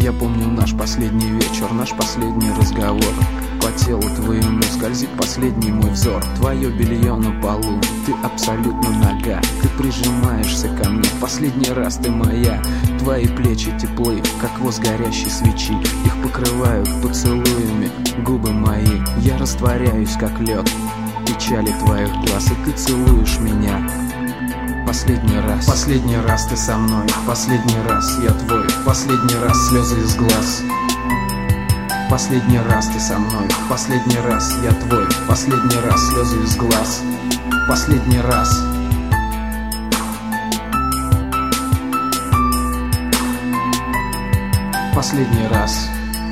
Я помню наш последний вечер, наш последний разговор. По телу твоему скользит последний мой взор. Твое белье на полу, ты абсолютно нага. Ты прижимаешься ко мне, последний раз ты моя. Твои плечи теплы, как воск горящей свечи. Их покрывают поцелуями губы мои. Я растворяюсь, как лед в печали твоих глаз, и ты целуешь меня. Последний раз ты со мной, последний раз я твой, последний раз слезы из глаз. Последний раз ты со мной, последний раз я твой, последний раз слезы из глаз. Последний раз. Последний раз.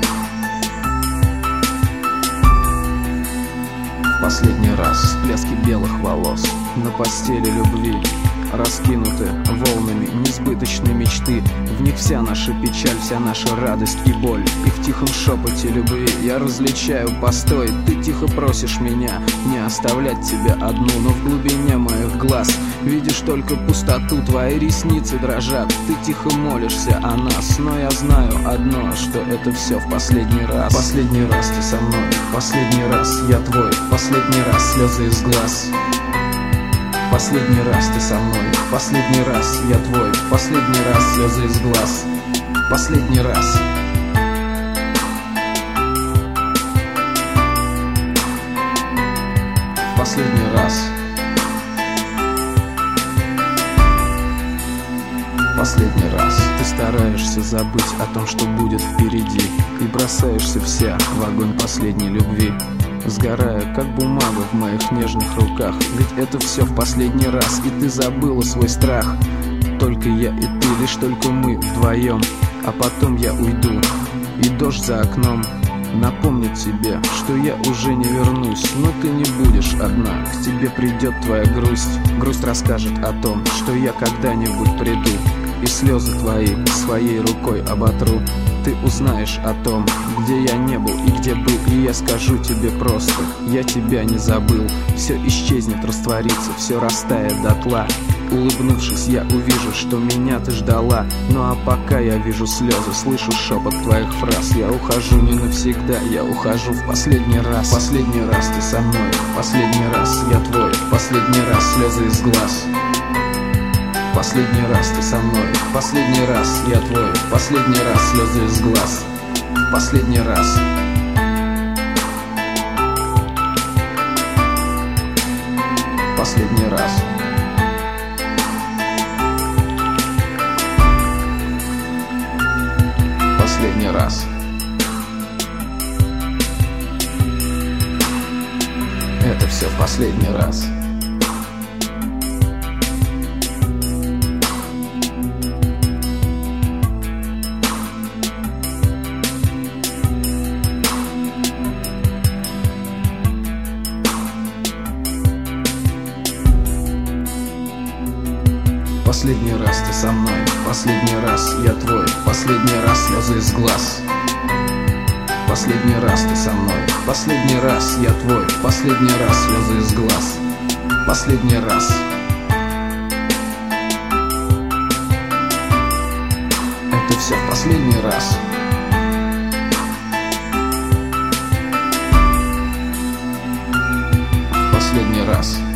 Последний раз. Всплески белых волос на постели любви раскинуты волнами несбыточной мечты. В них вся наша печаль, вся наша радость и боль. И в тихом шепоте любви я различаю постой. Ты тихо просишь меня не оставлять тебя одну, но в глубине моих глаз видишь только пустоту. Твои ресницы дрожат, ты тихо молишься о нас. Но я знаю одно, что это все в последний раз. Последний раз ты со мной, последний раз я твой, последний раз слезы из глаз. Последний раз ты со мной, последний раз я твой, последний раз слезы из глаз. Последний раз. Последний раз. Последний раз. Ты стараешься забыть о том, что будет впереди, и бросаешься вся в огонь последней любви, сгорая, как бумага в моих нежных руках. Ведь это все в последний раз, и ты забыла свой страх. Только я и ты, лишь только мы вдвоем. А потом я уйду, и дождь за окном напомнит тебе, что я уже не вернусь. Но ты не будешь одна, к тебе придет твоя грусть. Грусть расскажет о том, что я когда-нибудь приду, и слезы твои своей рукой оботру. Ты узнаешь о том, где я не был и где был, и я скажу тебе просто: я тебя не забыл. Все исчезнет, растворится, все растает дотла. Улыбнувшись, я увижу, что меня ты ждала. Ну а пока я вижу слезы, слышу шепот твоих фраз. Я ухожу не навсегда, я ухожу в последний раз. Последний раз ты со мной, последний раз я твой, последний раз слезы из глаз. Последний раз ты со мной, последний раз я твой, последний раз слезы из глаз. Последний раз. Последний раз. Последний раз. Это все в последний раз. Последний раз ты со мной, последний раз я твой, последний раз слезы из глаз. Последний раз ты со мной, последний раз я твой, последний раз слезы из глаз. Последний раз. Это все в последний раз. Последний раз.